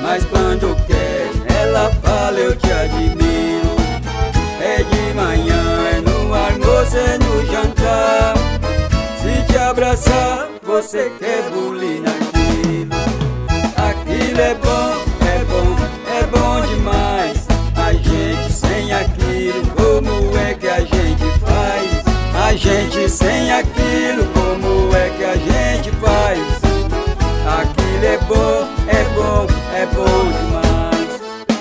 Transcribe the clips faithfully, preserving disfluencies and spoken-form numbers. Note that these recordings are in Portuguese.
mas quando quer ela fala eu te admiro. É de manhã, é no almoço, é no jantar. Se te abraçar, você quer bulir naquilo. Aquilo é bom, é bom, é bom demais. A gente sem aquilo, como é que a gente faz? A gente sem aquilo, como é que a gente faz? Aquilo é bom, é bom, é bom demais.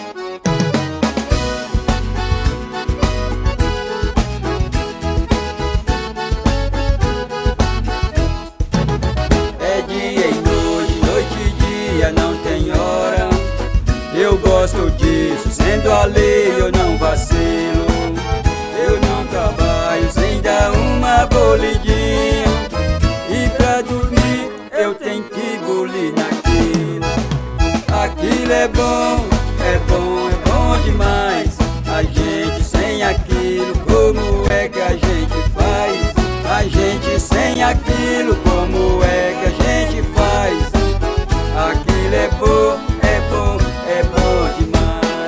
É dia e noite, noite e dia, não tem hora. Eu gosto disso, sendo alheio eu não vacilo. Eu não trabalho sem dar uma bolidinha, e pra dormir eu tenho que bulir naquilo. Aquilo é bom, é bom, é bom demais. A gente sem aquilo, como é que a gente faz? A gente sem aquilo, como é que a gente faz? Aquilo é bom, é bom, é bom demais.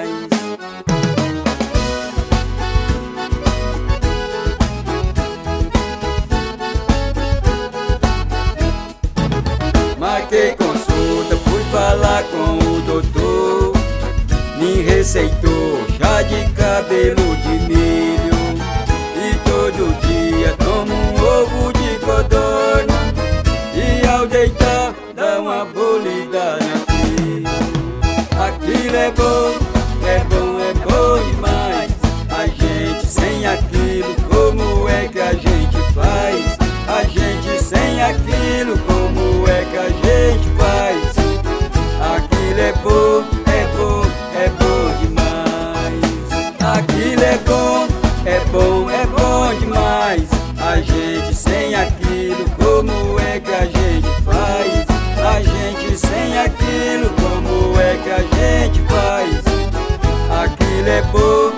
Marquei consulta, fui falar com o doutor. Me receitou chá de cabelo de milho, e todo dia tomo um ovo de codorna, e ao deitar dá uma bolida naquilo. Aquilo é bom, é bom, é bom demais. A gente sem aquilo, como é que a gente faz? A gente sem aquilo, como é que a gente faz? Aquilo é bom, é bom, é bom demais. Aquilo é bom, é bom, é bom demais. A gente sem aquilo, como é que a gente faz? A gente sem aquilo, como é que a gente faz? Aquilo é bom.